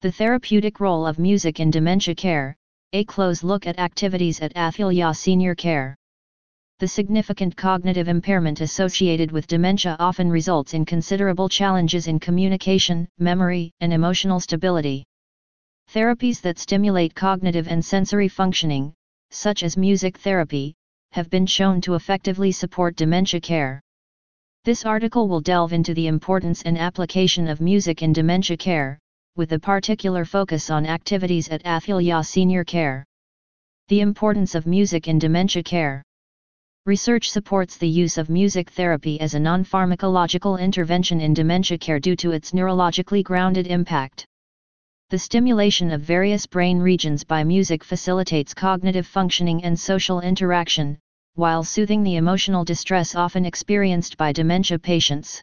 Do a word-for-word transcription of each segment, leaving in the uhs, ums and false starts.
The therapeutic role of music in dementia care, a close look at activities at Athilya Senior Care. The significant cognitive impairment associated with dementia often results in considerable challenges in communication, memory, and emotional stability. Therapies that stimulate cognitive and sensory functioning, such as music therapy, have been shown to effectively support dementia care. This article will delve into the importance and application of music in dementia care, with a particular focus on activities at Athilya Senior Care. The importance of music in dementia care. Research supports the use of music therapy as a non-pharmacological intervention in dementia care due to its neurologically grounded impact. The stimulation of various brain regions by music facilitates cognitive functioning and social interaction, while soothing the emotional distress often experienced by dementia patients.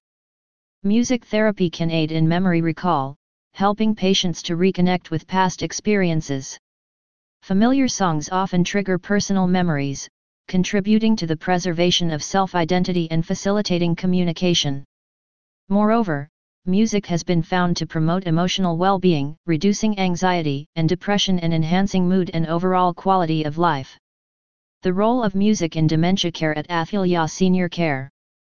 Music therapy can aid in memory recall, helping patients to reconnect with past experiences. Familiar songs often trigger personal memories, contributing to the preservation of self-identity and facilitating communication. Moreover, music has been found to promote emotional well-being, reducing anxiety and depression and enhancing mood and overall quality of life. The role of music in dementia care at Athilya Senior Care.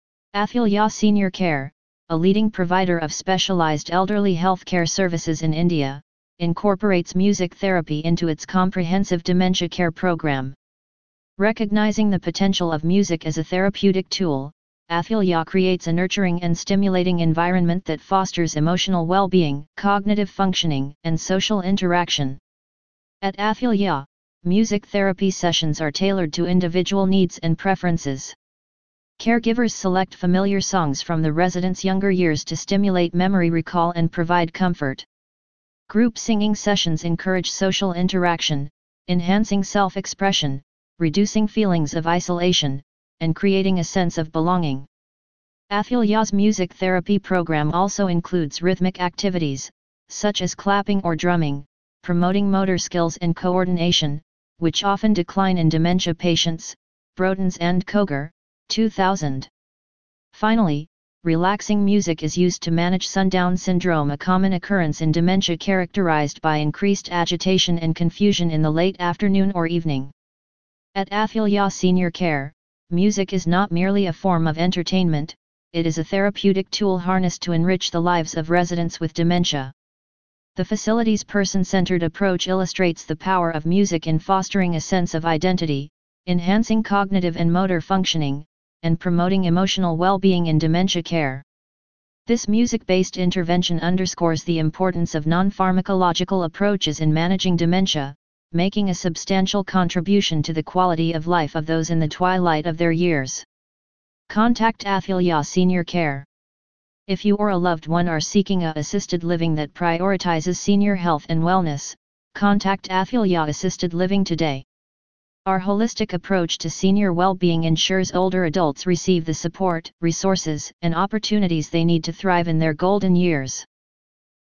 Athilya Senior Care, a leading provider of specialized elderly healthcare services in India, incorporates music therapy into its comprehensive dementia care program. Recognizing the potential of music as a therapeutic tool, Athilya creates a nurturing and stimulating environment that fosters emotional well-being, cognitive functioning, and social interaction. At Athilya, music therapy sessions are tailored to individual needs and preferences. Caregivers select familiar songs from the residents' younger years to stimulate memory recall and provide comfort. Group singing sessions encourage social interaction, enhancing self-expression, reducing feelings of isolation, and creating a sense of belonging. Athilya's music therapy program also includes rhythmic activities, such as clapping or drumming, promoting motor skills and coordination, which often decline in dementia patients. Brodens and Koger, two thousand. Finally, relaxing music is used to manage sundown syndrome, a common occurrence in dementia characterized by increased agitation and confusion in the late afternoon or evening. At Athilya Senior Care, music is not merely a form of entertainment, it is a therapeutic tool harnessed to enrich the lives of residents with dementia. The facility's person-centered approach illustrates the power of music in fostering a sense of identity, enhancing cognitive and motor functioning, and promoting emotional well-being in dementia care. This music-based intervention underscores the importance of non-pharmacological approaches in managing dementia, making a substantial contribution to the quality of life of those in the twilight of their years. Contact Athilya Senior Care. If you or a loved one are seeking a assisted living that prioritizes senior health and wellness, contact Athilya Assisted Living today. Our holistic approach to senior well-being ensures older adults receive the support, resources, and opportunities they need to thrive in their golden years.